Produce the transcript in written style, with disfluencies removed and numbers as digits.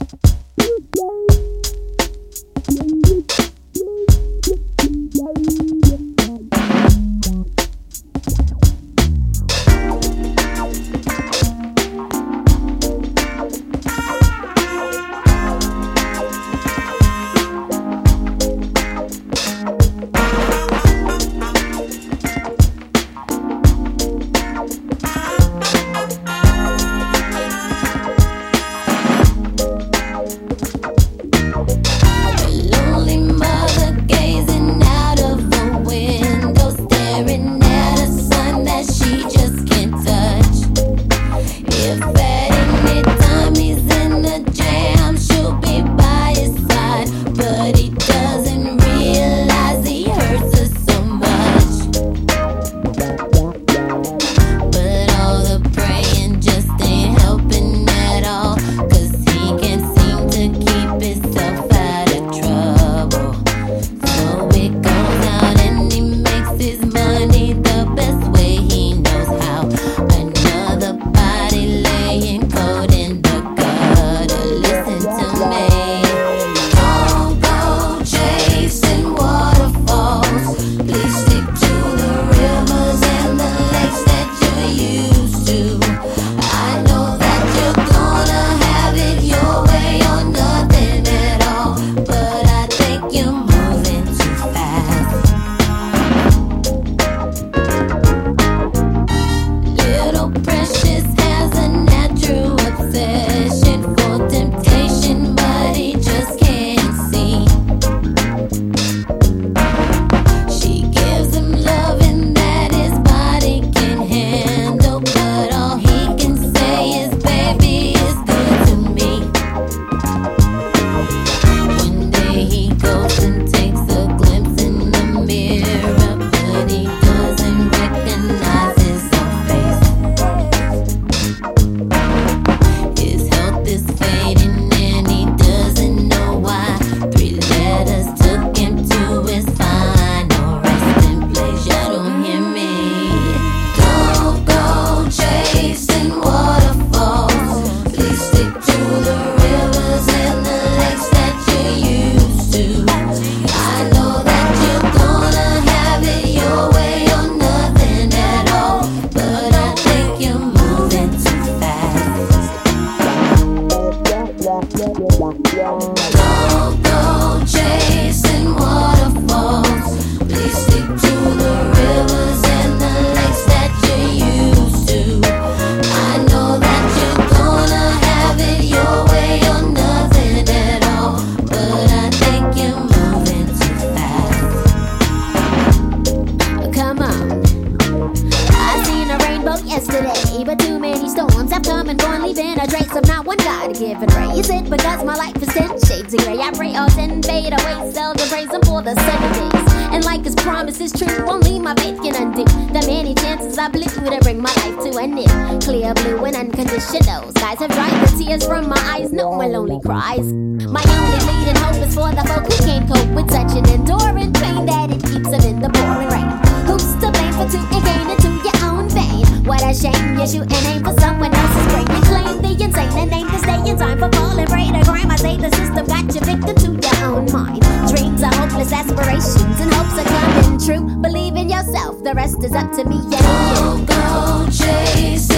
yesterday, but too many storms have come and gone, leaving a trace of not one guy to give it ray. Is it because my life is 10 shades of gray? I pray all 10 fade away, seldom praise him for the 7 days. And like his promise is true, only my faith can undo the many chances I blew to bring my life to an end. Clear blue and unconditional skies have dried the tears from my eyes, no more lonely cries. My only leading hope is for the folk who can't cope with such an enduring pain that it keeps them in the pouring rain. Who's to blame for two and gain into your own vein? What a shame you shoot and aim for someone else's brain. You claim the insane and aim to stay in time for falling prey to crime. I say the system got you victim to your own mind. Dreams are hopeless aspirations and hopes are coming true. Believe in yourself, the rest is up to me and you. Go chase